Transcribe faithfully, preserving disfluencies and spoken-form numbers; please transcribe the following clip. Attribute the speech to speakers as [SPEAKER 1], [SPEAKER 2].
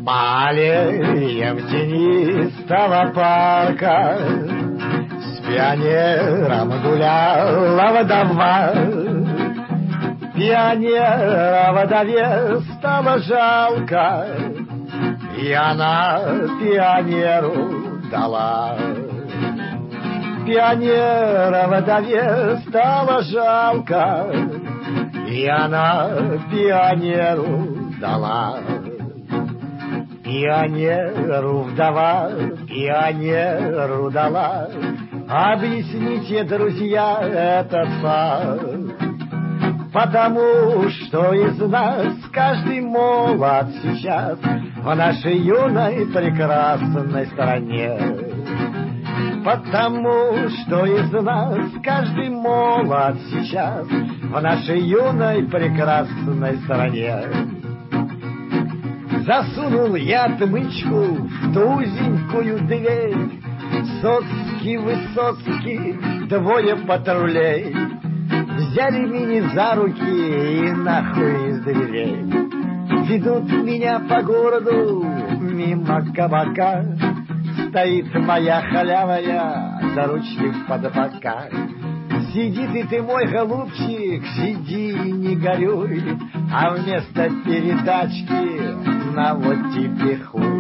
[SPEAKER 1] Аллеям тенистого парка с пионером гуляла вдова. Пионера вдове стало жалко, и она пионеру дала. Пионера вдове стало жалко, и она пионеру дала. Пионеру вдова пионеру дала. Объясните, друзья, этот факт. Потому что из нас каждый молод сейчас в нашей юной прекрасной стране. Потому что из нас каждый молод сейчас в нашей юной прекрасной стране. Засунул я отмычку в ту узенькую дверь. Соцкий, Высоцкий, двое патрулей взяли меня за руки и нахуй из дверей. Ведут меня по городу мимо кабака. Стоит моя халявая, заручник под бока. Сиди ты, ты мой голубчик, сиди и не горюй, а вместо передачки на вот тебе хуй.